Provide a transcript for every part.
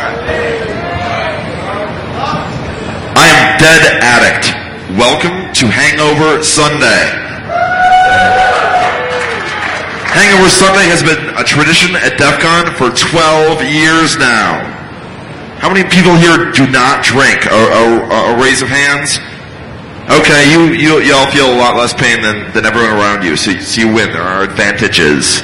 I am Dead Addict. Welcome to Hangover Sunday. Hangover Sunday has been a tradition at DEF CON for 12 years now. How many people here do not drink? A raise of hands? Okay, you all feel a lot less pain than everyone around you, so you win. There are advantages.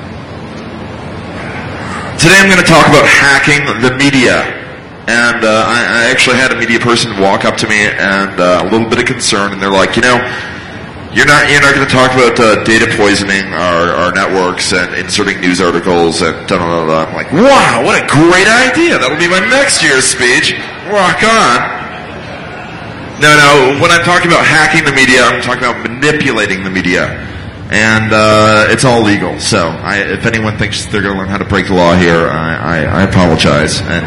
Today I'm going to talk about hacking the media. And I actually had a media person walk up to me and a little bit of concern, and they're like, you're not going to talk about data poisoning our networks and inserting news articles and da-da-da-da. I'm like, wow, what a great idea. That'll be my next year's speech. Rock on. No, when I'm talking about hacking the media, I'm talking about manipulating the media. And it's all legal. So if anyone thinks they're going to learn how to break the law here, I apologize. And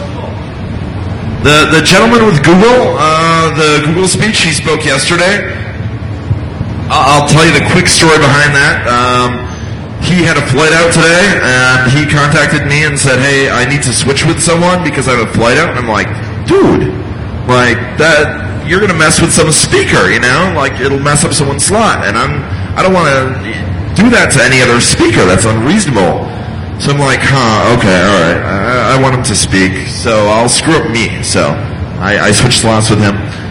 the gentleman with Google, the Google speech, he spoke yesterday. I'll tell you the quick story behind that. He had a flight out today, and he contacted me and said, hey, I need to switch with someone because I have a flight out. And I'm like, dude, like that, you're going to mess with some speaker, like it'll mess up someone's slot. And I don't want to do that to any other speaker. That's unreasonable. So I'm like, okay, all right. I want him to speak, so I'll screw up me. So I switched slots with him.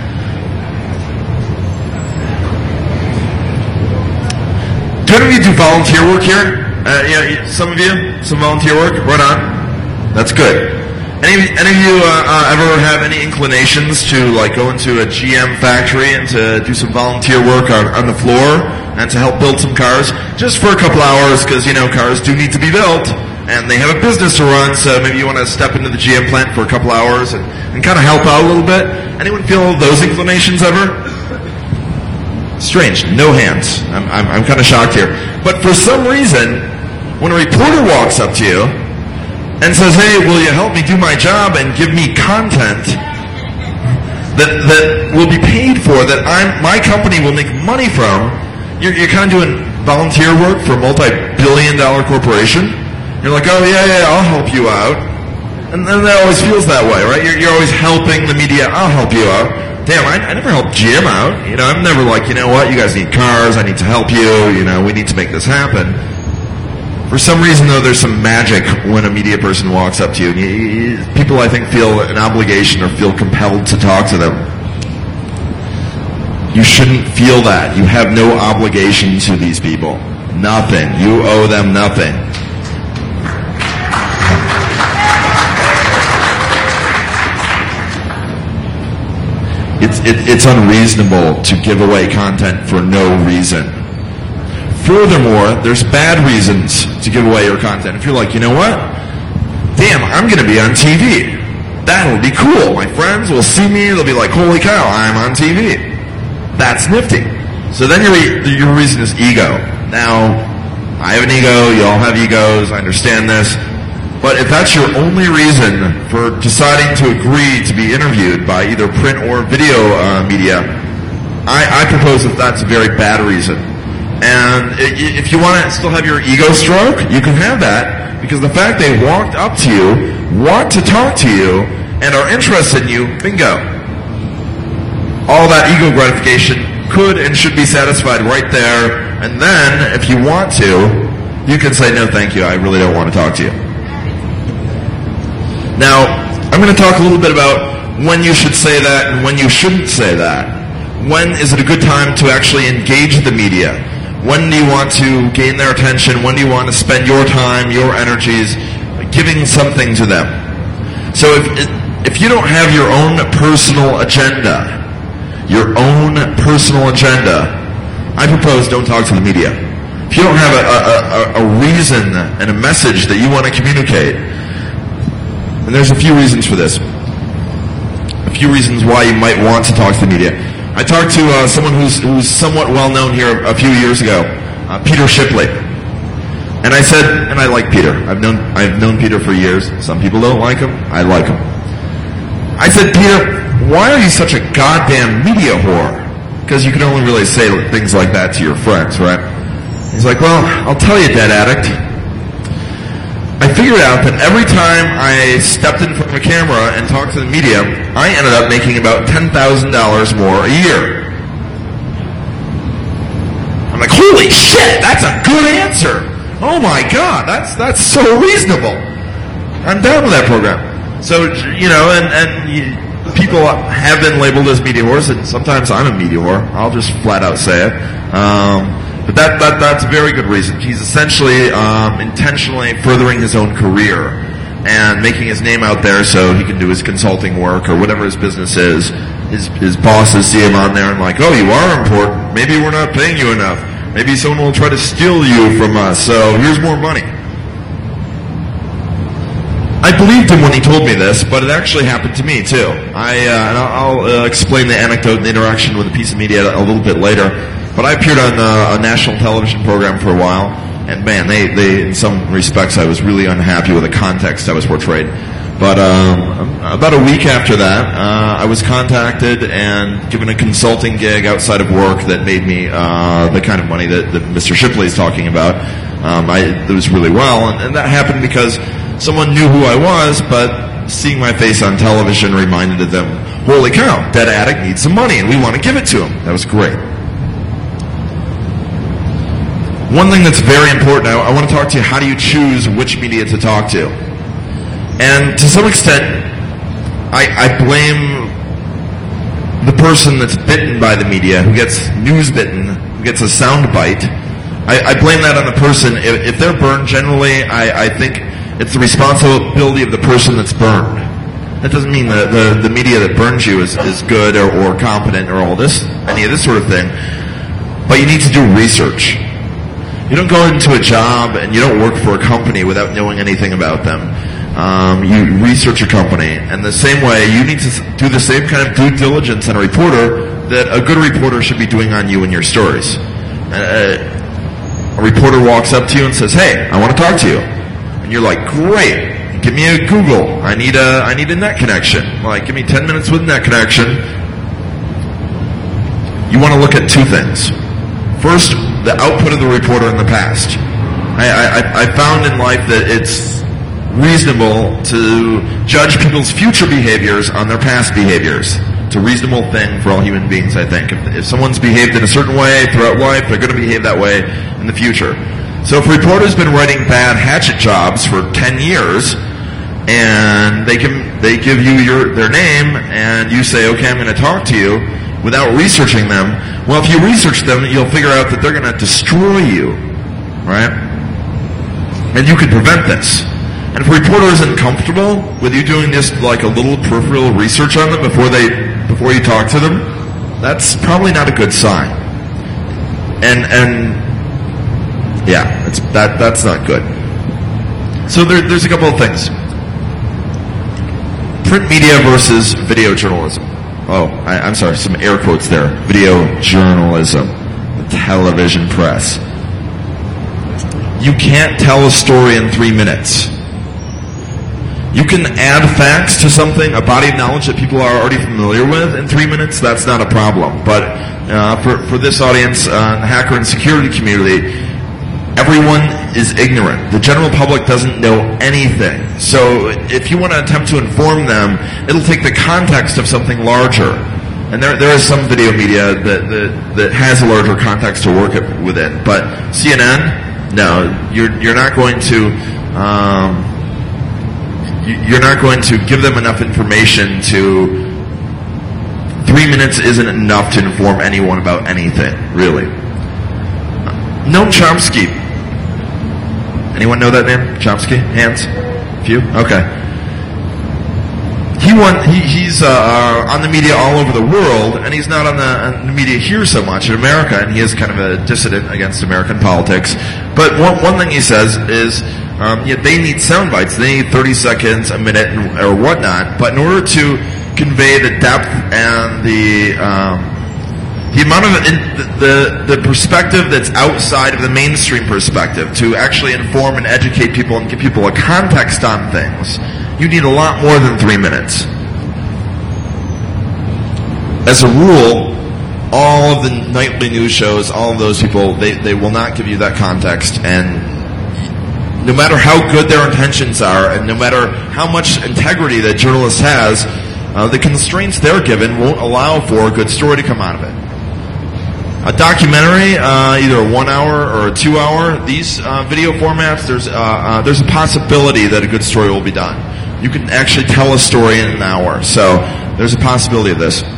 Do any of you do volunteer work here? Some of you? Some volunteer work? Right on. That's good. Any of you ever have any inclinations to go into a GM factory and to do some volunteer work on the floor and to help build some cars just for a couple hours because cars do need to be built and they have a business to run, so maybe you want to step into the GM plant for a couple hours and kind of help out a little bit? Anyone feel those inclinations ever? Strange, no hands. I'm kind of shocked here. But for some reason, when a reporter walks up to you and says, hey, will you help me do my job and give me content that will be paid for, that my company will make money from, you're kind of doing volunteer work for a multi-billion-dollar corporation. You're like, oh, yeah, I'll help you out. And then that always feels that way, right? You're always helping the media, I'll help you out. Damn, I never helped GM out. I'm never like, what, you guys need cars, I need to help you, we need to make this happen. For some reason, though, there's some magic when a media person walks up to you. People, I think, feel an obligation or feel compelled to talk to them. You shouldn't feel that. You have no obligation to these people. Nothing. You owe them nothing. It's unreasonable to give away content for no reason. Furthermore, there's bad reasons to give away your content. If you're like, you know what? Damn, I'm going to be on TV. That'll be cool. My friends will see me. They'll be like, holy cow, I'm on TV. That's nifty. So then your reason is ego. Now, I have an ego. You all have egos. I understand this. But if that's your only reason for deciding to agree to be interviewed by either print or video media, I propose that that's a very bad reason. And if you want to still have your ego stroke, you can have that, because the fact they walked up to you, want to talk to you, and are interested in you, bingo. All that ego gratification could and should be satisfied right there, and then, if you want to, you can say, no thank you, I really don't want to talk to you. Now, I'm going to talk a little bit about when you should say that and when you shouldn't say that. When is it a good time to actually engage the media? When do you want to gain their attention? When do you want to spend your time, your energies, giving something to them? So if you don't have your own personal agenda, I propose don't talk to the media. If you don't have a reason and a message that you want to communicate, and there's a few reasons for this. A few reasons why you might want to talk to the media. I talked to someone who's somewhat well known here a few years ago, Peter Shipley. And I said, and I like Peter. I've known Peter for years. Some people don't like him. I like him. I said, Peter, why are you such a goddamn media whore? Because you can only really say things like that to your friends, right? He's like, well, I'll tell you, Dead Addict. I figured out that every time I stepped in front of a camera and talked to the media, I ended up making about $10,000 more a year. I'm like, holy shit, that's a good answer. Oh my God, that's so reasonable. I'm down with that program. So, people have been labeled as media whores, and sometimes I'm a media whore. I'll just flat out say it. But that's a very good reason. He's essentially intentionally furthering his own career and making his name out there so he can do his consulting work or whatever his business is. His bosses see him on there and like, oh, you are important. Maybe we're not paying you enough. Maybe someone will try to steal you from us, so here's more money. I believed him when he told me this, but it actually happened to me too. I'll explain the anecdote and the interaction with a piece of media a little bit later. But I appeared on a national television program for a while, and man, they in some respects I was really unhappy with the context I was portrayed. But about a week after that, I was contacted and given a consulting gig outside of work that made me the kind of money that Mr. Shipley is talking about. It was really well, and that happened because someone knew who I was, but seeing my face on television reminded them, holy cow, Dead Addict needs some money, and we want to give it to him. That was great. One thing that's very important, I want to talk to you, how do you choose which media to talk to? And to some extent, I blame the person that's bitten by the media, who gets news bitten, who gets a sound bite. I blame that on the person. If they're burned, generally, I think it's the responsibility of the person that's burned. That doesn't mean the media that burns you is good or competent or any of this sort of thing. But you need to do research. You don't go into a job and you don't work for a company without knowing anything about them. You research a company, and the same way you need to do the same kind of due diligence on a reporter that a good reporter should be doing on you and your stories. A reporter walks up to you and says, "Hey, I want to talk to you," and you're like, "Great, give me a Google. I need a net connection. Like, give me 10 minutes with net connection." You want to look at two things. First, the output of the reporter in the past. I found in life that it's reasonable to judge people's future behaviors on their past behaviors. It's a reasonable thing for all human beings, I think. If someone's behaved in a certain way throughout life, they're going to behave that way in the future. So if a reporter's been writing bad hatchet jobs for 10 years, and they give you their name, and you say, okay, I'm going to talk to you, without researching them, well, if you research them, you'll figure out that they're going to destroy you, right? And you can prevent this. And if a reporter isn't comfortable with you doing just like a little peripheral research on them before you talk to them, that's probably not a good sign. And yeah, that's not good. So there's a couple of things. Print media versus video journalism. Oh, I'm sorry, some air quotes there. Video journalism, the television press. You can't tell a story in 3 minutes. You can add facts to something, a body of knowledge that people are already familiar with in 3 minutes. That's not a problem. But for this audience, the hacker and security community, everyone is ignorant. The general public doesn't know anything. So if you want to attempt to inform them, it'll take the context of something larger. And there is some video media that has a larger context to work within. But CNN, no, you're not going to give them enough information to. 3 minutes isn't enough to inform anyone about anything, really. Noam Chomsky. Anyone know that name? Chomsky? Hands? Few? Okay. He's on the media all over the world, and he's not on the media here so much in America, and he is kind of a dissident against American politics. But one thing he says is they need sound bites. They need 30 seconds, a minute, or whatnot. But in order to convey the depth and the amount of the perspective that's outside of the mainstream perspective, to actually inform and educate people and give people a context on things, you need a lot more than 3 minutes. As a rule, all of the nightly news shows, all of those people, they will not give you that context, and no matter how good their intentions are, and no matter how much integrity that journalist has, the constraints they're given won't allow for a good story to come out of it. A documentary, either a 1 hour or a 2 hour, these video formats, there's a possibility that a good story will be done. You can actually tell a story in an hour, so there's a possibility of this.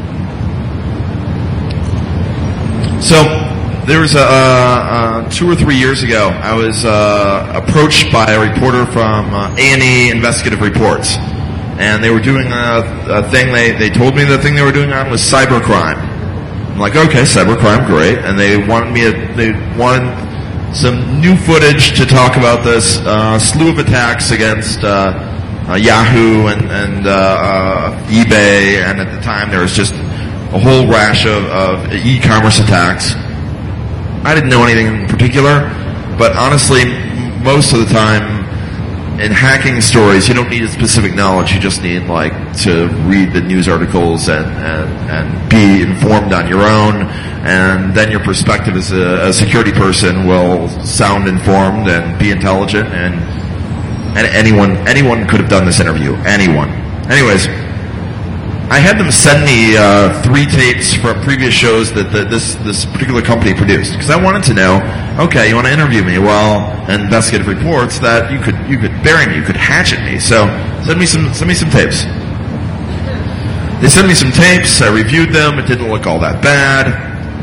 So there was 2 or 3 years ago, I was approached by a reporter from A&E Investigative Reports, and they were doing a thing. They told me the thing they were doing on was cybercrime. I'm like, okay, cybercrime, great. And they wanted some new footage to talk about this slew of attacks against Yahoo and eBay, and at the time there was just a whole rash of e-commerce attacks. I didn't know anything in particular, but honestly, most of the time in hacking stories, you don't need a specific knowledge. You just need to read the news articles and be informed on your own, and then your perspective as a security person will sound informed and be intelligent. And anyone could have done this interview. Anyone. Anyways, I had them send me 3 tapes from previous shows that this particular company produced, because I wanted to know, okay, you want to interview me? Well, Investigative Reports, that you could bury me, you could hatchet me. So send me some tapes. They sent me some tapes. I reviewed them. It didn't look all that bad.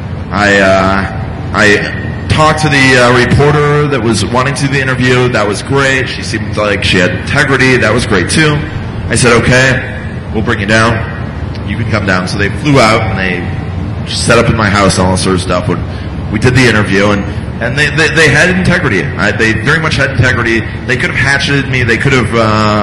I talked to the reporter that was wanting to do the interview. That was great. She seemed like she had integrity. That was great too. I said, okay, we'll bring you down. You can come down. So they flew out and they set up in my house and all that sort of stuff. We did the interview, and they had integrity. They very much had integrity. They could have hatcheted me. They could have.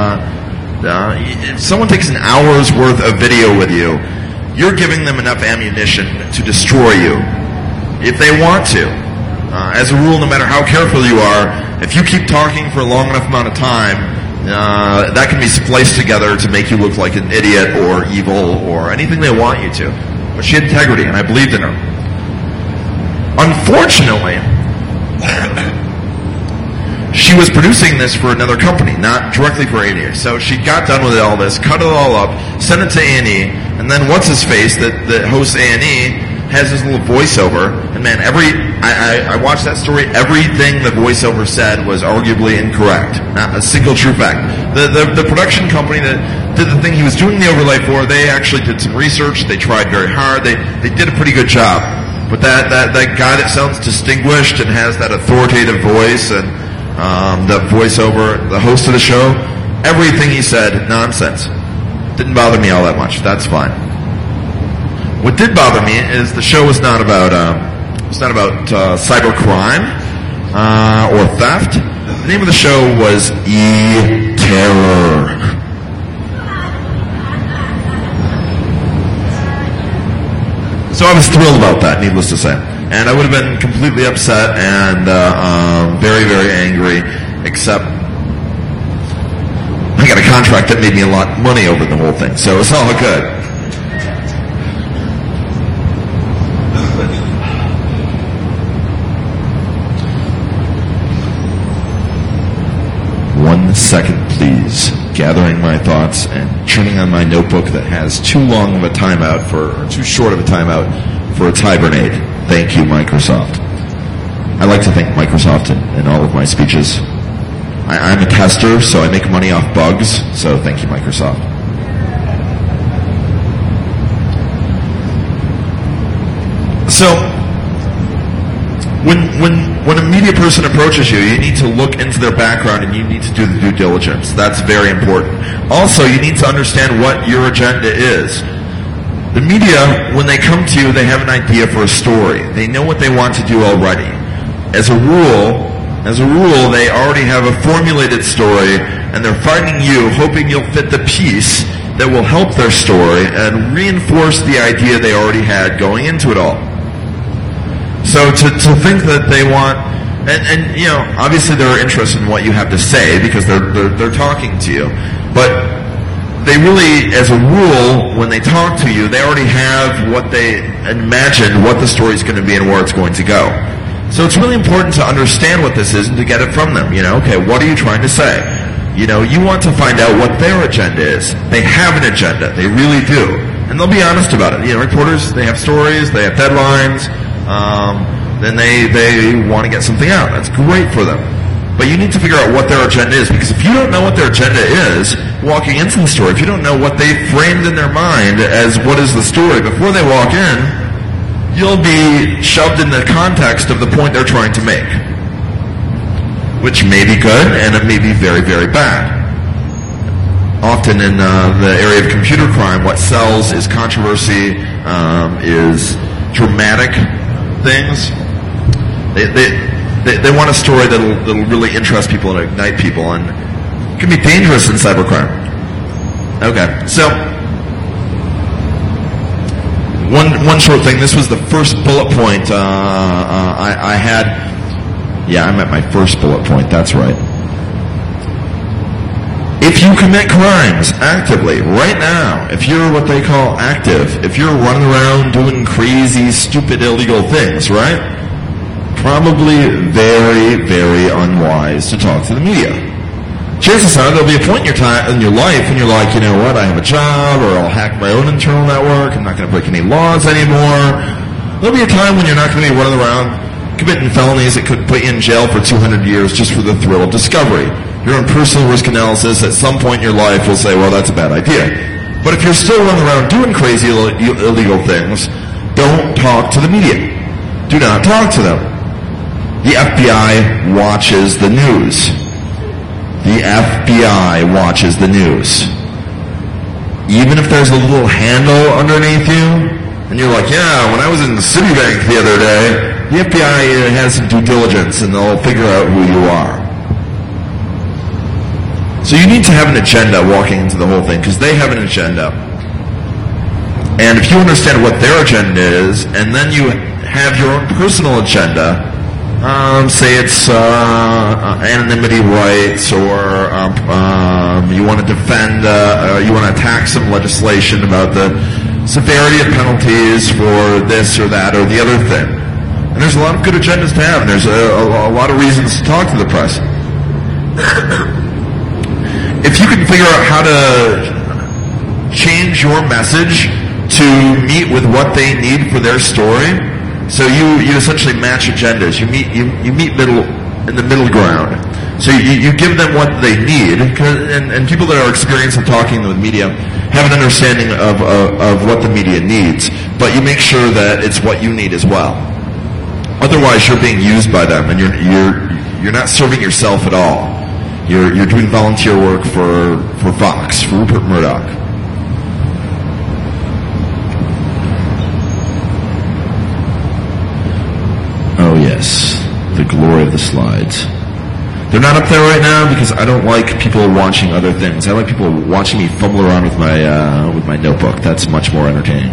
If someone takes an hour's worth of video with you, you're giving them enough ammunition to destroy you if they want to. As a rule, no matter how careful you are, if you keep talking for a long enough amount of time, that can be spliced together to make you look like an idiot or evil or anything they want you to. But she had integrity, and I believed in her. Unfortunately, she was producing this for another company, not directly for A&E. So she got done with all this, cut it all up, sent it to A&E, and then what's-his-face that hosts A&E has this little voiceover, and man, I watched that story, everything the voiceover said was arguably incorrect. Not a single true fact. The production company that did the thing he was doing the overlay for, they actually did some research, they tried very hard, they did a pretty good job. But that guy that sounds distinguished and has that authoritative voice, and the voiceover, the host of the show, everything he said, nonsense. Didn't bother me all that much. That's fine. What did bother me is the show was not about cybercrime or theft. The name of the show was E-Terror. So I was thrilled about that, needless to say. And I would have been completely upset and very, very angry, except I got a contract that made me a lot of money over the whole thing, so it's all good. One second, please. Gathering my thoughts and turning on my notebook that has too long of a timeout or too short of a timeout for its hibernate. Thank you, Microsoft. I like to thank Microsoft in all of my speeches. I'm a tester, so I make money off bugs, so thank you, Microsoft. So, when a media person approaches you, you need to look into their background and you need to do the due diligence. That's very important. Also, you need to understand what your agenda is. The media, when they come to you, they have an idea for a story. They know what they want to do already. As a rule, they already have a formulated story, and they're finding you, hoping you'll fit the piece that will help their story and reinforce the idea they already had going into it all. So to think that they want, and you know, obviously they're interested in what you have to say because they're talking to you, but they really, as a rule, when they talk to you, they already have what they imagine what the story's going to be and where it's going to go. So it's really important to understand what this is and to get it from them. Okay, what are you trying to say? You want to find out what their agenda is. They have an agenda. They really do. And they'll be honest about it. Reporters, they have stories, they have deadlines, then they want to get something out. That's great for them. But you need to figure out what their agenda is, because if you don't know what their agenda is walking into the story, if you don't know what they framed in their mind as what is the story before they walk in, you'll be shoved in the context of the point they're trying to make, which may be good and it may be very, very bad. Often in the area of computer crime, what sells is controversy, is dramatic things. They want a story that'll really interest people and ignite people, and it can be dangerous in cybercrime. Okay, so one short thing. This was the first bullet point I had. Yeah, I'm at my first bullet point. That's right. If you commit crimes actively, right now, if you're what they call active, if you're running around doing crazy, stupid, illegal things, right? Probably very, very unwise to talk to the media. Chances are there'll be a point in your life when you're like, I have a job, or I'll hack my own internal network, I'm not going to break any laws anymore. There'll be a time when you're not going to be running around committing felonies that could put you in jail for 200 years just for the thrill of discovery. Your own personal risk analysis at some point in your life will say, well, that's a bad idea. But if you're still running around doing crazy illegal things, don't talk to the media. Do not talk to them. The FBI watches the news. The FBI watches the news. Even if there's a little handle underneath you, and you're like, yeah, when I was in Citibank the other day, the FBI has some due diligence and they'll figure out who you are. So you need to have an agenda walking into the whole thing, because they have an agenda. And if you understand what their agenda is, and then you have your own personal agenda, say it's anonymity rights, or you want to defend, you want to attack some legislation about the severity of penalties for this or that or the other thing. And there's a lot of good agendas to have, and there's a lot of reasons to talk to the press. If you can figure out how to change your message to meet with what they need for their story, so you essentially match agendas. You meet in the middle ground. So you give them what they need, and people that are experienced in talking with media have an understanding of what the media needs, but you make sure that it's what you need as well. Otherwise, you're being used by them, and you're not serving yourself at all. You're doing volunteer work for Fox, for Rupert Murdoch. Oh yes, the glory of the slides. They're not up there right now because I don't like people watching other things. I like people watching me fumble around with my notebook. That's much more entertaining.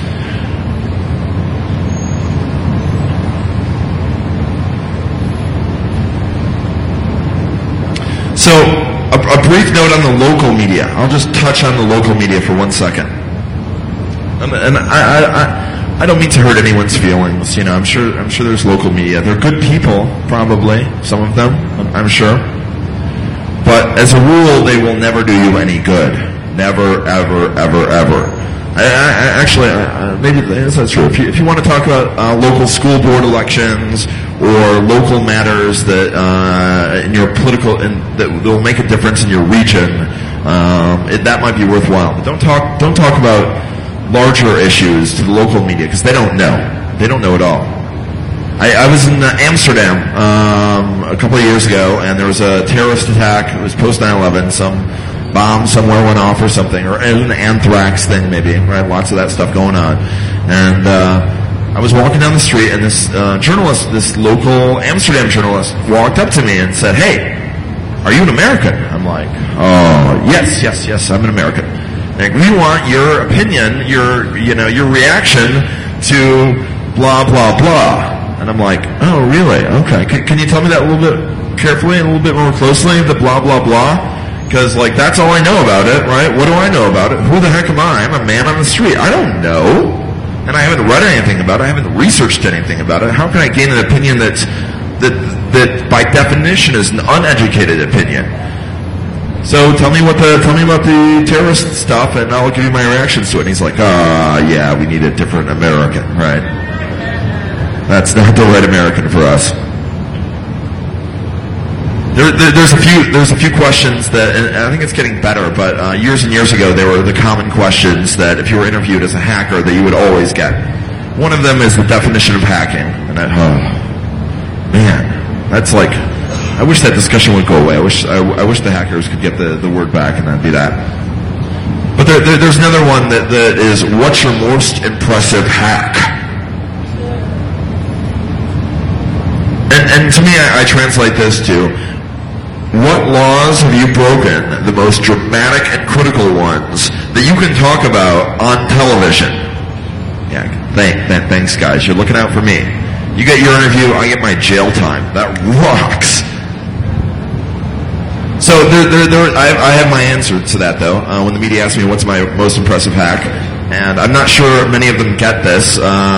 So, a brief note on the local media. I'll just touch on the local media for 1 second. And I don't mean to hurt anyone's feelings. I'm sure there's local media. They're good people, probably, some of them, I'm sure. But as a rule, they will never do you any good. Never, ever, ever, ever. Actually, maybe that's true. If you want to talk about local school board elections or local matters that in your political and that will make a difference in your region, that might be worthwhile. But don't talk about larger issues to the local media, because they don't know. They don't know at all. I was in Amsterdam a couple of years ago, and there was a terrorist attack. It was post 9/11. Some bomb somewhere went off or something, or an anthrax thing maybe, right? Lots of that stuff going on. And I was walking down the street, and this journalist, this local Amsterdam journalist, walked up to me and said, "Hey, are you an American?" I'm like, "Oh, yes, I'm an American." And we want your opinion, your reaction to blah, blah, blah. And I'm like, "Oh, really? Okay. Can you tell me that a little bit carefully, a little bit more closely, the blah, blah, blah?" Because, that's all I know about it, right? What do I know about it? Who the heck am I? I'm a man on the street. I don't know. and I haven't read anything about it, I haven't researched anything about it, how can I gain an opinion that by definition is an uneducated opinion? So tell me about the terrorist stuff, and I'll give you my reactions to it. And he's like, yeah, we need a different American, right? That's not the right American for us. There's a few questions that, and I think it's getting better, but years and years ago, they were the common questions that if you were interviewed as a hacker that you would always get. One of them is the definition of hacking. And man, that's like, I wish that discussion would go away. I wish the hackers could get the word back and that'd be that. But there's another one that is, what's your most impressive hack? And to me, I translate this to, what laws have you broken, the most dramatic and critical ones, that you can talk about on television? Yeah, thanks guys, you're looking out for me. You get your interview, I get my jail time. That rocks. So I have my answer to that though. When the media asks me what's my most impressive hack, and I'm not sure many of them get this,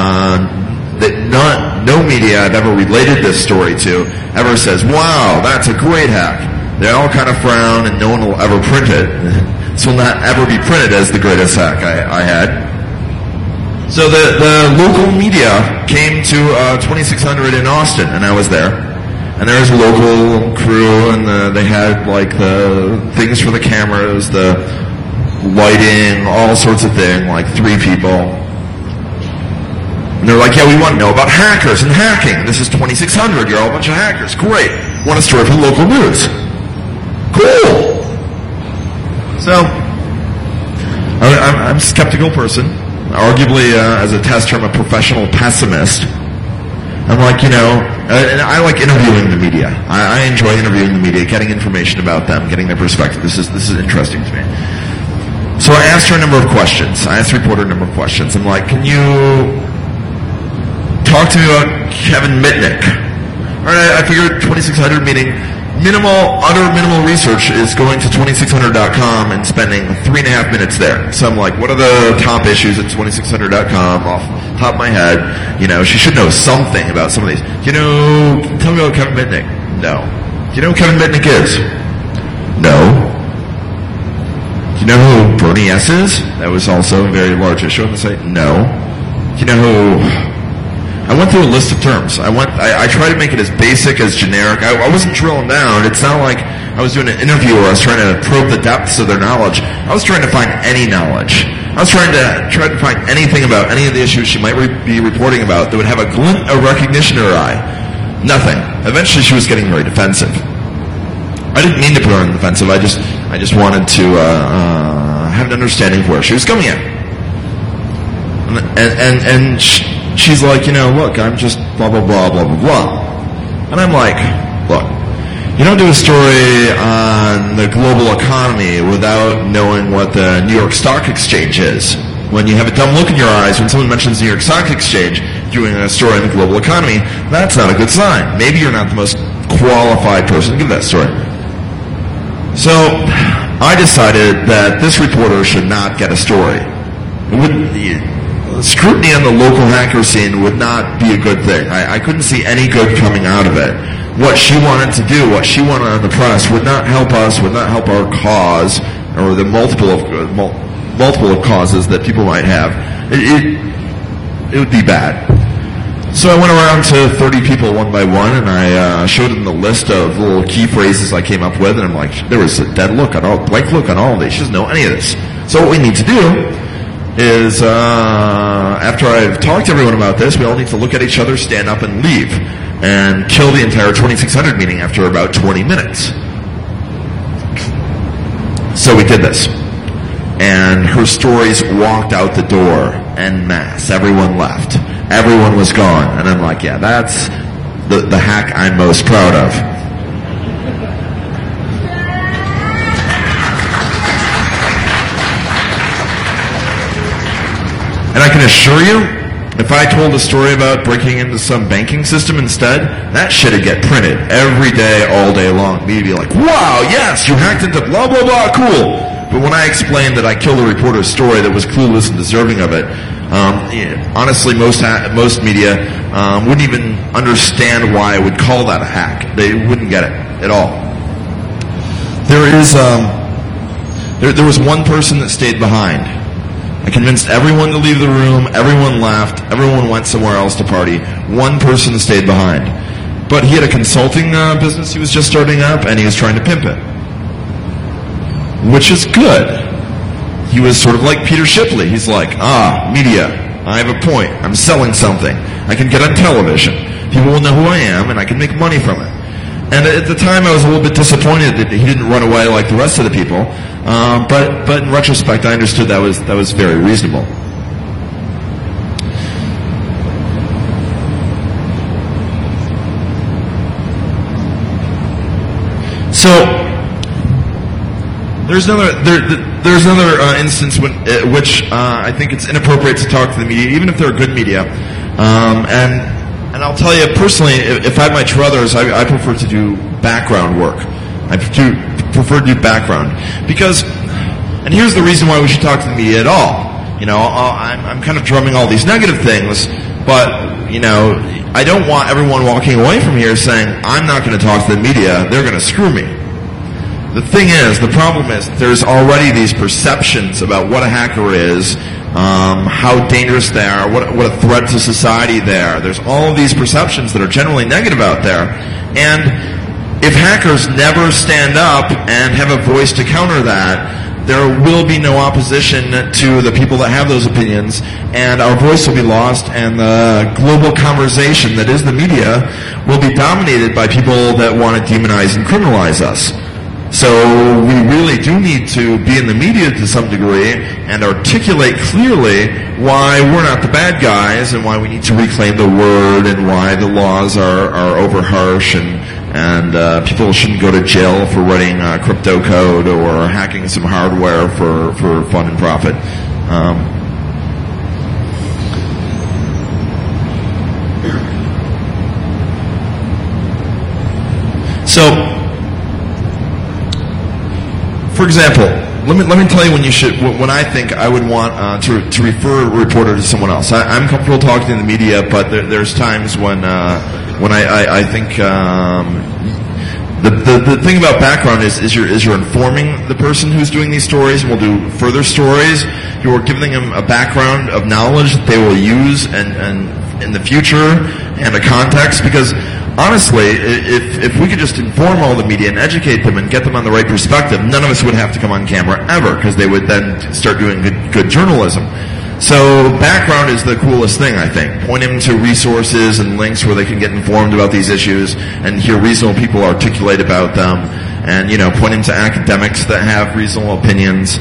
that no media I've ever related this story to ever says, wow, that's a great hack. They all kind of frown and no one will ever print it. This will not ever be printed as the greatest hack I had. So the local media came to 2600 in Austin, and I was there. And there was a local crew, and they had like the things for the cameras, the lighting, all sorts of things, like 3 people. And they're like, yeah, we want to know about hackers and hacking. This is 2600, you're all a bunch of hackers. Great. Want a story from local news. Cool. So, I'm a skeptical person. Arguably, as a tester, I'm a professional pessimist. I'm like, and I like interviewing the media. I enjoy interviewing the media, getting information about them, getting their perspective. This is interesting to me. So I asked her a number of questions. I asked the reporter a number of questions. I'm like, can you talk to me about Kevin Mitnick? All right, I figured 2600 meaning utter minimal research is going to 2600.com and spending 3.5 minutes there. So I'm like, what are the top issues at 2600.com off the top of my head? She should know something about some of these. Tell me about Kevin Mitnick. No. Do you know who Kevin Mitnick is? No. Do you know who Bernie S is? That was also a very large issue on the site. No. Do you know who... I went through a list of terms. I tried to make it as basic, as generic. I wasn't drilling down. It's not like I was doing an interview where I was trying to probe the depths of their knowledge. I was trying to find any knowledge. I was trying to find anything about any of the issues she might be reporting about that would have a glint of recognition in her eye. Nothing. Eventually she was getting very defensive. I didn't mean to put her on the defensive. I just wanted to have an understanding of where she was coming at. And she's like, look, I'm just blah, blah, blah, blah, blah, blah. And I'm like, look, you don't do a story on the global economy without knowing what the New York Stock Exchange is. When you have a dumb look in your eyes when someone mentions New York Stock Exchange doing a story on the global economy, that's not a good sign. Maybe you're not the most qualified person to give that story. So I decided that this reporter should not get a story. Scrutiny on the local hacker scene would not be a good thing. I couldn't see any good coming out of it. What she wanted to do, what she wanted on the press, would not help us, would not help our cause, or the multiple of causes that people might have. It would be bad. So I went around to 30 people one by one, and I showed them the list of little key phrases I came up with, and I'm like, there was a blank look on all of these. She doesn't know any of this. So what we need to do is, after I've talked to everyone about this, we all need to look at each other, stand up, and leave. And kill the entire 2600 meeting after about 20 minutes. So we did this. And her stories walked out the door en masse. Everyone left. Everyone was gone. And I'm like, yeah, that's the hack I'm most proud of. And I can assure you, if I told a story about breaking into some banking system instead, that shit'd get printed every day, all day long. Me'd be like, wow, yes, you hacked into blah, blah, blah, cool. But when I explained that I killed a reporter's story that was clueless and deserving of it, Honestly, most media wouldn't even understand why I would call that a hack. They wouldn't get it at all. There was one person that stayed behind. I convinced everyone to leave the room. Everyone left. Everyone went somewhere else to party. One person stayed behind. But he had a consulting business he was just starting up, and he was trying to pimp it. Which is good. He was sort of like Peter Shipley. He's like, media. I have a point. I'm selling something. I can get on television. People will know who I am, and I can make money from it. And at the time, I was a little bit disappointed that he didn't run away like the rest of the people. But in retrospect, I understood that was very reasonable. So there's another instance which I think it's inappropriate to talk to the media, even if they're good media. And I'll tell you personally, if I had my druthers, I prefer to do background work. I prefer to do background because, and here's the reason why we should talk to the media at all. I'm kind of drumming all these negative things, but I don't want everyone walking away from here saying, I'm not going to talk to the media, they're going to screw me. The problem is, there's already these perceptions about what a hacker is, how dangerous they are, what a threat to society they are. There's all of these perceptions that are generally negative out there. And if hackers never stand up and have a voice to counter that, there will be no opposition to the people that have those opinions, and our voice will be lost, and the global conversation that is the media will be dominated by people that want to demonize and criminalize us. So we really do need to be in the media to some degree and articulate clearly why we're not the bad guys and why we need to reclaim the word and why the laws are over harsh and people shouldn't go to jail for writing crypto code or hacking some hardware for fun and profit. So, for example, let me tell you when I think I would want to refer a reporter to someone else. I'm comfortable talking to the media, but there's times when I think the thing about background is you're informing the person who's doing these stories, and we'll do further stories. You're giving them a background of knowledge that they will use and in the future and a context, because honestly, if we could just inform all the media and educate them and get them on the right perspective, none of us would have to come on camera ever, because they would then start doing good journalism. So background is the coolest thing, I think. Point them to resources and links where they can get informed about these issues and hear reasonable people articulate about them, and point them to academics that have reasonable opinions.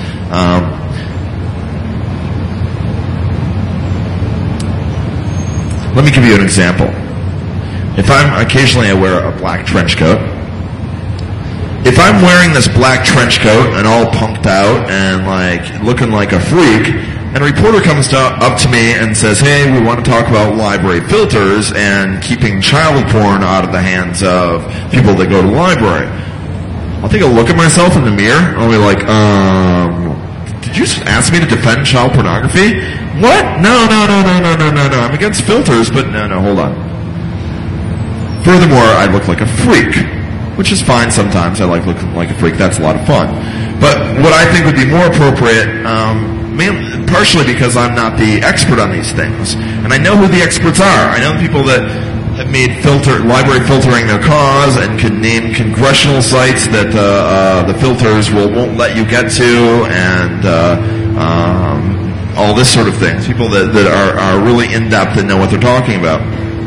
Let me give you an example. Occasionally I wear a black trench coat. If I'm wearing this black trench coat and all punked out and looking like a freak, and a reporter comes up to me and says, hey, we want to talk about library filters and keeping child porn out of the hands of people that go to the library, I'll take a look at myself in the mirror and I'll be like, did you just ask me to defend child pornography? What? No. I'm against filters, but no, hold on. Furthermore, I look like a freak, which is fine sometimes. I like looking like a freak. That's a lot of fun. But what I think would be more appropriate, partially because I'm not the expert on these things, and I know who the experts are. I know the people that have made library filtering their cause and can name congressional sites that the filters won't let you get to, and all this sort of things. People that are really in-depth and know what they're talking about.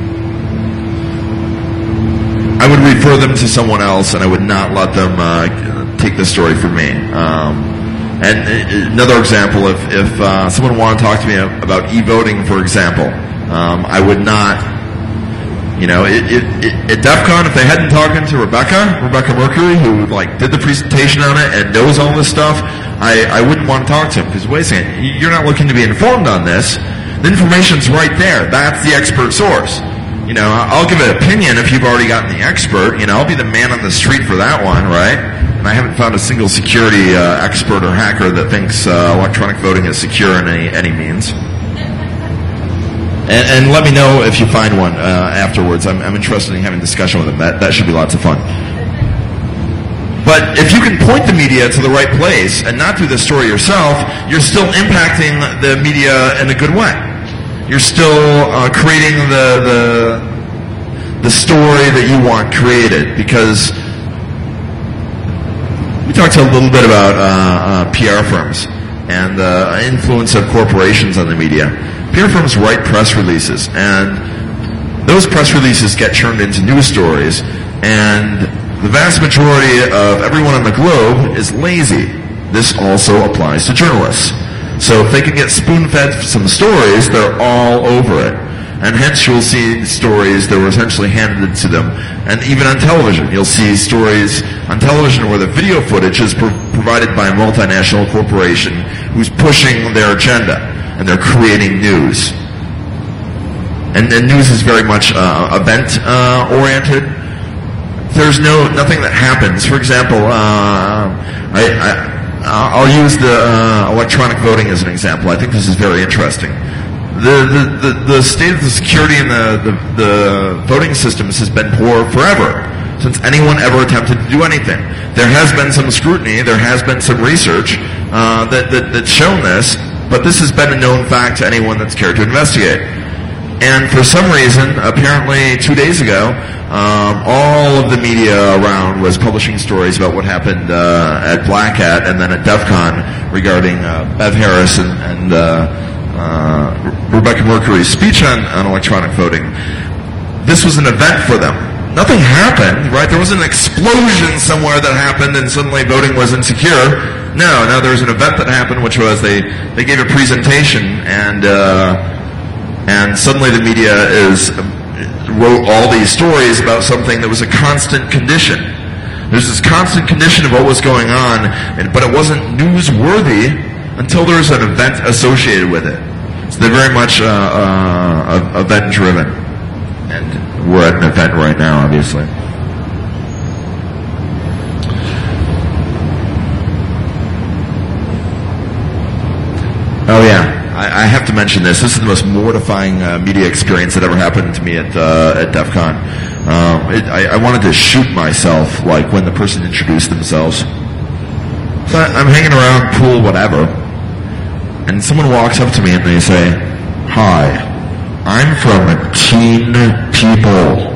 I would refer them to someone else, and I would not let them take the story from me. And another example, if someone wanted to talk to me about e-voting, for example, I would not, at DEF CON, if they hadn't talked to Rebecca Mercury, who did the presentation on it and knows all this stuff, I wouldn't want to talk to him, because wait a second, you're not looking to be informed on this. The information's right there. That's the expert source. I'll give an opinion if you've already gotten the expert. I'll be the man on the street for that one, right? And I haven't found a single security expert or hacker that thinks electronic voting is secure in any means. And let me know if you find one afterwards. I'm interested in having a discussion with them. That should be lots of fun. But if you can point the media to the right place and not do the story yourself, you're still impacting the media in a good way. You're still creating the story that you want created. Because we talked a little bit about PR firms and the influence of corporations on the media. PR firms write press releases, and those press releases get turned into news stories, and the vast majority of everyone on the globe is lazy. This also applies to journalists. So if they can get spoon-fed some stories, they're all over it. And hence you'll see stories that were essentially handed to them. And even on television, you'll see stories on television where the video footage is provided by a multinational corporation who's pushing their agenda, and they're creating news. And news is very much event-oriented. There's nothing that happens. For example, I'll use the electronic voting as an example. I think this is very interesting. The state of the security in the voting systems has been poor forever, since anyone ever attempted to do anything. There has been some scrutiny, there has been some research that's shown this, but this has been a known fact to anyone that's cared to investigate. And for some reason, apparently 2 days ago, all of the media around was publishing stories about what happened at Black Hat and then at DEF CON regarding Bev Harris and Rebecca Mercury's speech on electronic voting. This was an event for them. Nothing happened, right? There wasn't an explosion somewhere that happened and suddenly voting was insecure. No, there was an event that happened, which was they gave a presentation, and suddenly the media wrote all these stories about something that was a constant condition. There's this constant condition of what was going on, but it wasn't newsworthy until there was an event associated with it. So they're very much event-driven. And we're at an event right now, obviously. Oh yeah, I have to mention this. This is the most mortifying media experience that ever happened to me at DEF CON. I wanted to shoot myself, like when the person introduced themselves. So I'm hanging around, pool, whatever, and someone walks up to me and they say, "Hi, I'm from Teen People."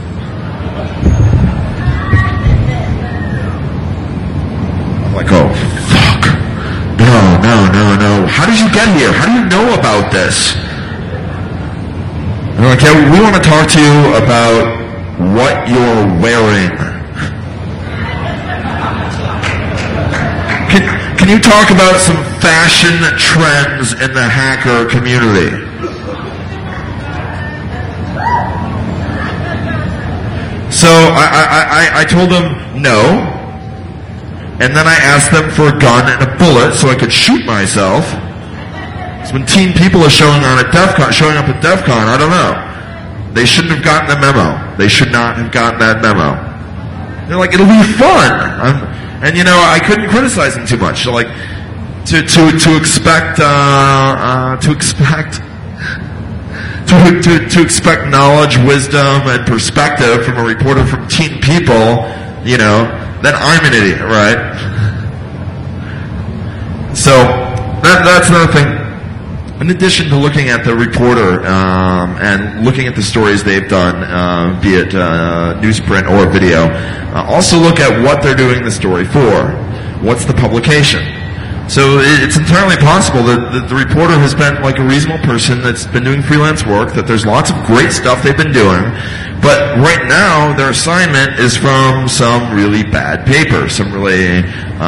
I'm like, oh, fuck. No. How did you get here? How do you know about this? And they're like, yeah, we want to talk to you about what you're wearing. Can you talk about some fashion trends in the hacker community? So I told them no, and then I asked them for a gun and a bullet so I could shoot myself. So when Teen People are showing up at DEF CON, I don't know. They shouldn't have gotten the memo. They should not have gotten that memo. They're like, it'll be fun. And you know, I couldn't criticize them too much. So like, to expect knowledge, wisdom, and perspective from a reporter from Teen People, you know, then I'm an idiot, right? So that's another thing. In addition to looking at the reporter and looking at the stories they've done, be it newsprint or video, also look at what they're doing the story for. What's the publication? So it's entirely possible that the reporter has been like a reasonable person that's been doing freelance work, that there's lots of great stuff they've been doing, but right now their assignment is from some really bad paper, some really,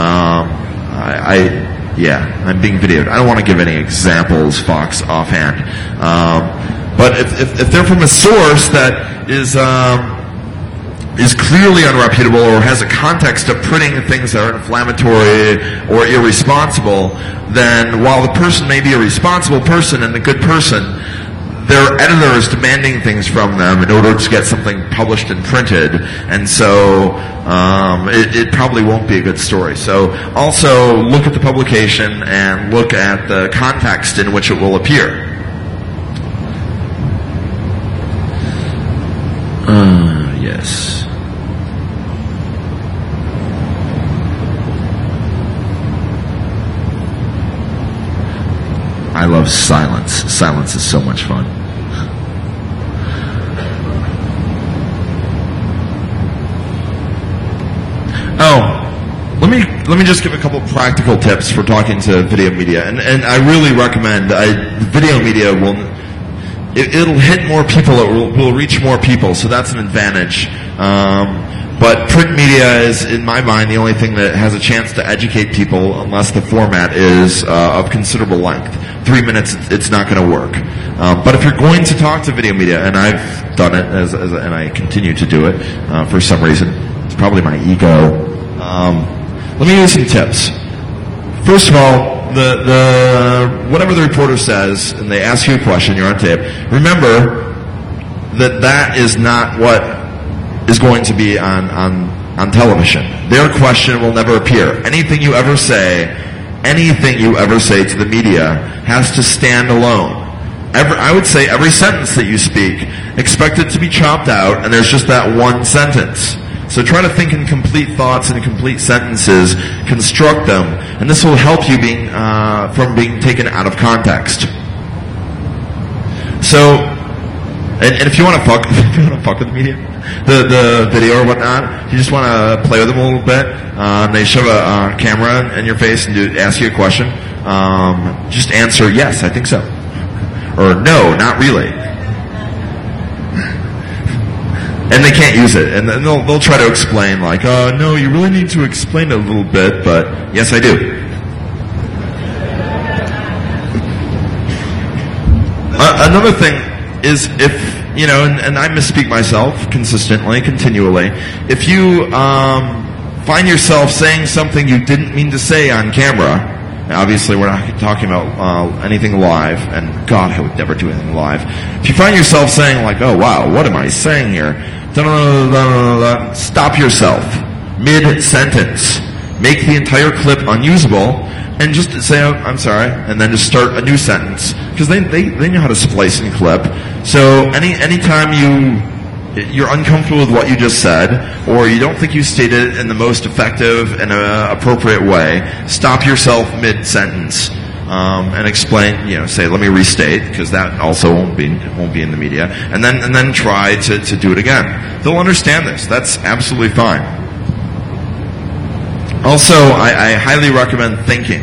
I'm being videoed. I don't want to give any examples, Fox, offhand. But if they're from a source that is clearly unreputable or has a context of printing things that are inflammatory or irresponsible, then while the person may be a responsible person and a good person, their editor is demanding things from them in order to get something published and printed, and so it probably won't be a good story. So also look at the publication and look at the context in which it will appear. Yes. I love silence. Silence is so much fun. Let me just give a couple of practical tips for talking to video media, and I really recommend. Video media it'll hit more people. It will reach more people, so that's an advantage. But print media is, in my mind, the only thing that has a chance to educate people, unless the format is of considerable length. 3 minutes, it's not going to work. But if you're going to talk to video media, and I've done it, and I continue to do it for some reason, it's probably my ego. Let me give you some tips. First of all, whatever the reporter says, and they ask you a question, you're on tape, remember that is not what is going to be on television. Their question will never appear. Anything you ever say to the media has to stand alone. I would say every sentence that you speak, expect it to be chopped out, and there's just that one sentence. So try to think in complete thoughts and complete sentences, construct them, and this will help you from being taken out of context. So, and if you want to fuck with the media, the video or whatnot, you just want to play with them a little bit. They shove a camera in your face and ask you a question. Just answer yes, I think so, or no, not really. And they can't use it, and then they'll try to explain, like, no, you really need to explain it a little bit, but yes, I do. Another thing is, if, and I misspeak myself consistently, continually, if you find yourself saying something you didn't mean to say on camera, obviously we're not talking about anything live, and God, I would never do anything live. If you find yourself saying, like, oh wow, what am I saying here? Stop yourself mid-sentence. Make the entire clip unusable, and just say, oh, I'm sorry, and then just start a new sentence. Because they know how to splice and clip. So anytime you're uncomfortable with what you just said, or you don't think you stated it in the most effective and appropriate way, stop yourself mid-sentence. And explain, say, let me restate, because that also won't be in the media, and then try to do it again. They'll understand this. That's absolutely fine. Also, I highly recommend thinking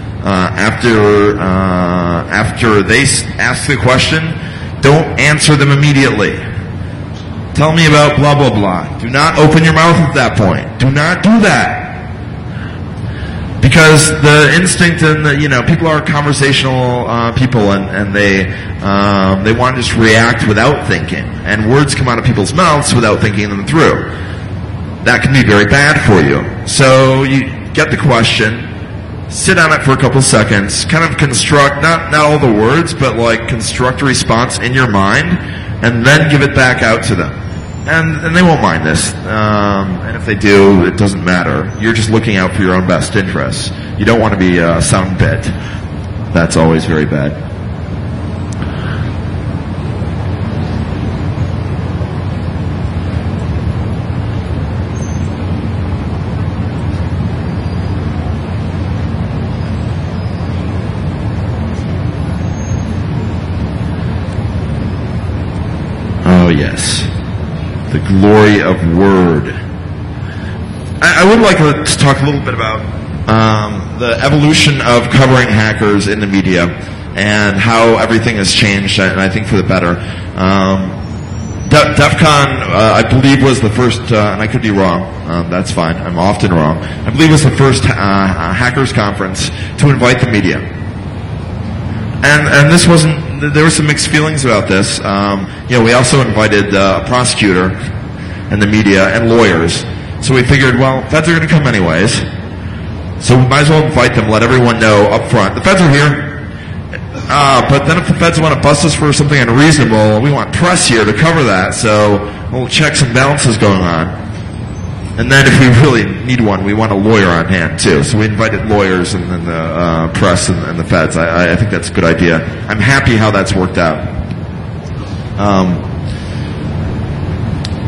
after they ask the question. Don't answer them immediately. Tell me about blah blah blah. Do not open your mouth at that point. Do not do that. Because the instinct and people are conversational people, and they want to just react without thinking, and words come out of people's mouths without thinking them through. That can be very bad for you. So you get the question, sit on it for a couple seconds, kind of construct not all the words, but like construct a response in your mind, and then give it back out to them. And they won't mind this. And if they do, it doesn't matter. You're just looking out for your own best interests. You don't want to be a sound bit. That's always very bad. Oh, yes. The glory of word. I would like to talk a little bit about the evolution of covering hackers in the media and how everything has changed, and I think for the better. DEF CON, I believe, was the first, and I could be wrong, that's fine, I'm often wrong, I believe it was the first hackers conference to invite the media. And this wasn't, there were some mixed feelings about this. We also invited a prosecutor and the media and lawyers. So we figured, well, feds are going to come anyways. So we might as well invite them, let everyone know up front. The feds are here. But then if the feds want to bust us for something unreasonable, we want press here to cover that. So little checks and balances going on. And then if we really need one, we want a lawyer on hand too. So we invited lawyers and then the press and the feds. I think that's a good idea. I'm happy how that's worked out.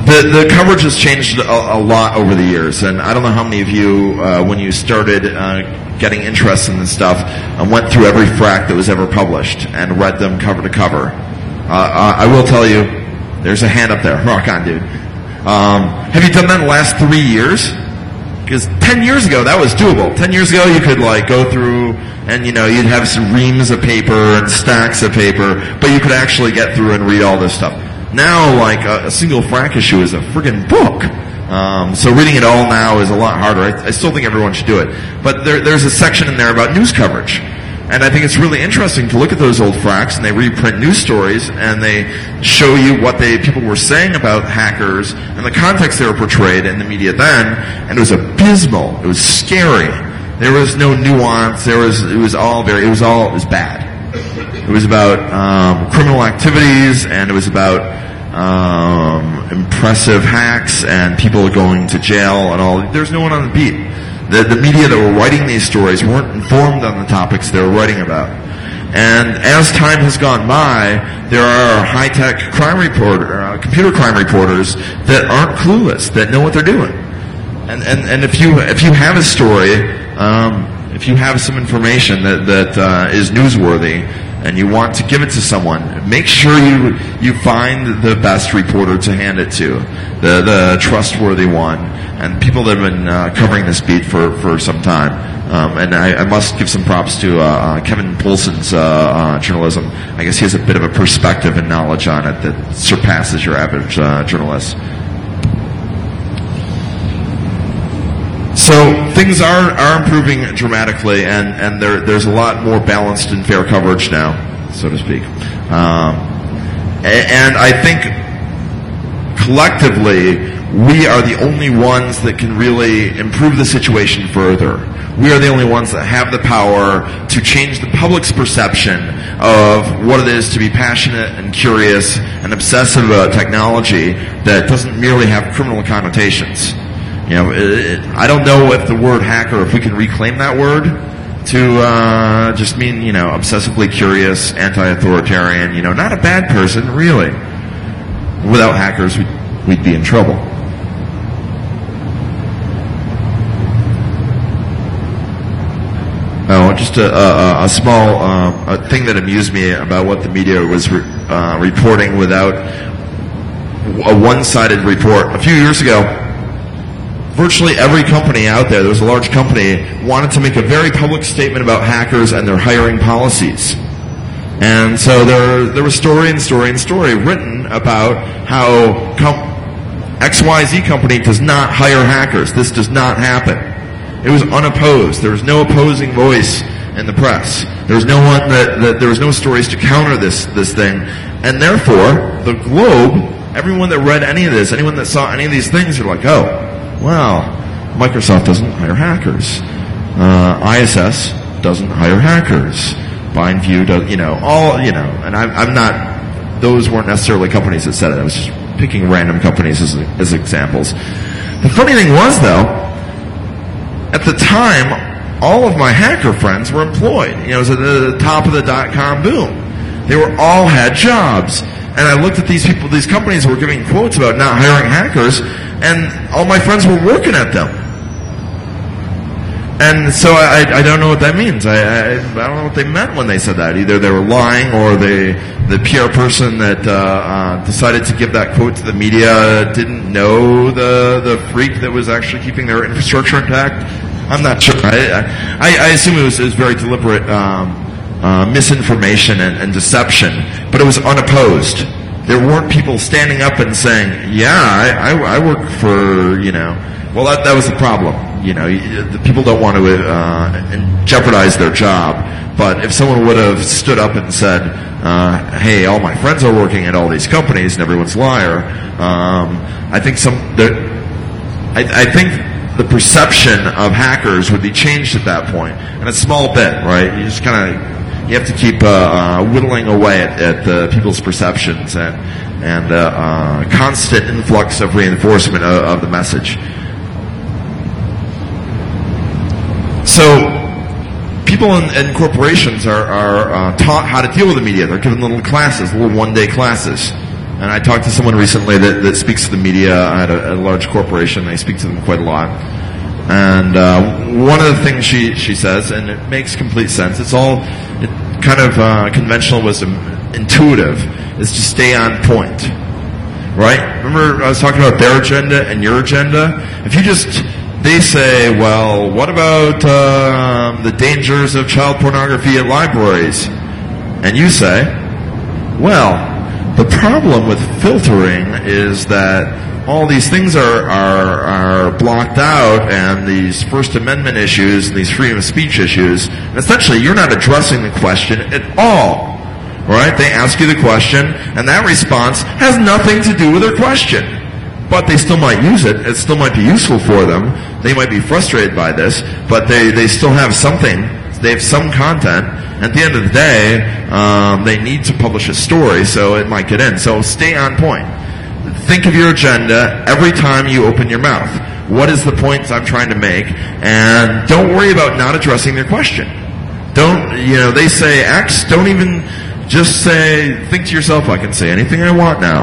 The coverage has changed a lot over the years, and I don't know how many of you, when you started getting interested in this stuff, went through every frac that was ever published and read them cover to cover. I will tell you, there's a hand up there. Rock on, dude. Have you done that in the last 3 years? Because 10 years ago, that was doable. 10 years ago, you could go through and, you'd have some reams of paper and stacks of paper, but you could actually get through and read all this stuff. Now, a single frac issue is a friggin' book. So reading it all now is a lot harder. I still think everyone should do it. But there's a section in there about news coverage. And I think it's really interesting to look at those old fracs, and they reprint news stories, and they show you what people were saying about hackers and the context they were portrayed in the media then, and it was abysmal. It was scary. There was no nuance. It was bad. It was about criminal activities, and it was about impressive hacks and people going to jail and all. There's no one on the beat. The media that were writing these stories weren't informed on the topics they were writing about. And as time has gone by, there are high-tech computer crime reporters that aren't clueless, that know what they're doing. And if you have a story, if you have some information that is newsworthy, and you want to give it to someone, make sure you find the best reporter to hand it to, the trustworthy one, and people that have been covering this beat for some time. And I must give some props to Kevin Poulsen's journalism. I guess he has a bit of a perspective and knowledge on it that surpasses your average journalist. So things are improving dramatically, and there's a lot more balanced and fair coverage now, so to speak. And I think collectively, we are the only ones that can really improve the situation further. We are the only ones that have the power to change the public's perception of what it is to be passionate and curious and obsessive about technology that doesn't merely have criminal connotations. I don't know if the word hacker, if we can reclaim that word to just mean, obsessively curious, anti-authoritarian, not a bad person, really. Without hackers, we'd be in trouble. Oh, just a small thing that amused me about what the media was reporting without a one-sided report. A few years ago, virtually every company out there was a large company, wanted to make a very public statement about hackers and their hiring policies. And so there was story written about how XYZ company does not hire hackers. This does not happen. It was unopposed. There was no opposing voice in the press. There was no one there was no stories to counter this thing. And therefore, the Globe, everyone that read any of this, anyone that saw any of these things, are like, oh, well, Microsoft doesn't hire hackers. ISS doesn't hire hackers. BindView does, and I'm not, those weren't necessarily companies that said it. I was just picking random companies as examples. The funny thing was, though, at the time, all of my hacker friends were employed. It was at the top of the dot-com boom. They all had jobs. And I looked at these people, these companies were giving quotes about not hiring hackers, and all my friends were working at them. And so I don't know what that means. I don't know what they meant when they said that. Either they were lying, or the PR person that decided to give that quote to the media didn't know the freak that was actually keeping their infrastructure intact. I'm not sure. I assume it was very deliberate misinformation and deception, but it was unopposed. There weren't people standing up and saying, yeah, I work for, well, that was the problem. The people don't want to jeopardize their job. But if someone would have stood up and said, hey, all my friends are working at all these companies and everyone's a liar, I think I think the perception of hackers would be changed at that point. And a small bit, right? You just you have to keep whittling away at people's perceptions and constant influx of reinforcement of the message. So people in corporations are taught how to deal with the media. They're given little classes, little one-day classes. And I talked to someone recently that speaks to the media at a large corporation. They speak to them quite a lot. And one of the things she says, and it makes complete sense, it's kind of conventional wisdom, intuitive, is to stay on point. Right? Remember I was talking about their agenda and your agenda? They say, well, what about the dangers of child pornography at libraries? And you say, well, the problem with filtering is that all these things are blocked out, and these First Amendment issues, and these freedom of speech issues, and essentially you're not addressing the question at all. Right? They ask you the question, and that response has nothing to do with their question. But they still might use it. It still might be useful for them. They might be frustrated by this, but they still have something. They have some content. At the end of the day, they need to publish a story, so it might get in. So stay on point. Think of your agenda every time you open your mouth. What is the point I'm trying to make? And don't worry about not addressing their question. They say X, don't even just think to yourself, I can say anything I want now.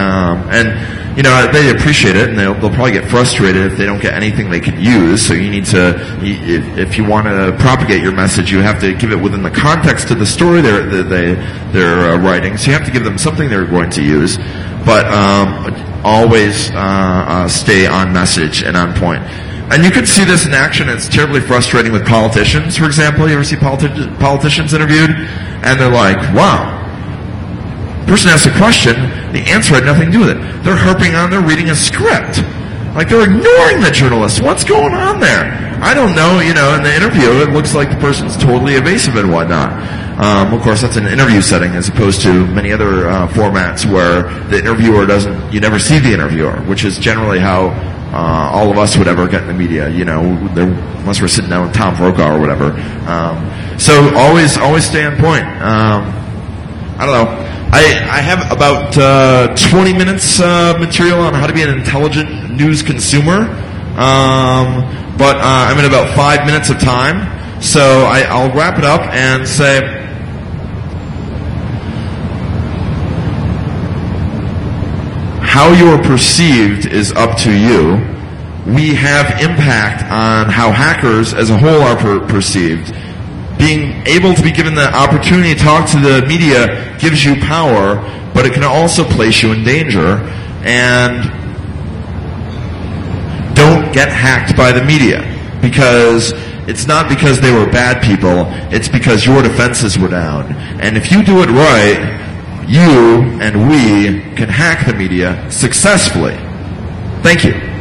They appreciate it, and they'll probably get frustrated if they don't get anything they could use. So you need to, if you want to propagate your message, you have to give it within the context of the story they're writing. So you have to give them something they're going to use, but always stay on message and on point. And you could see this in action. It's terribly frustrating with politicians, for example. You ever see politicians interviewed? And they're like, wow. Person asks a question, the answer had nothing to do with it. They're harping on, they're reading a script. Like, they're ignoring the journalist. What's going on there? I don't know, in the interview, it looks like the person's totally evasive and whatnot. Of course, that's an interview setting as opposed to many other formats where the interviewer you never see the interviewer, which is generally how all of us would ever get in the media, unless we're sitting down with Tom Brokaw or whatever. So always stay on point. I don't know. I have about 20 minutes material on how to be an intelligent news consumer, but I'm in about 5 minutes of time, so I'll wrap it up and say, how you are perceived is up to you. We have impact on how hackers as a whole are perceived. Being able to be given the opportunity to talk to the media gives you power, but it can also place you in danger. And don't get hacked by the media, because it's not because they were bad people, it's because your defenses were down. And if you do it right, you and we can hack the media successfully. Thank you.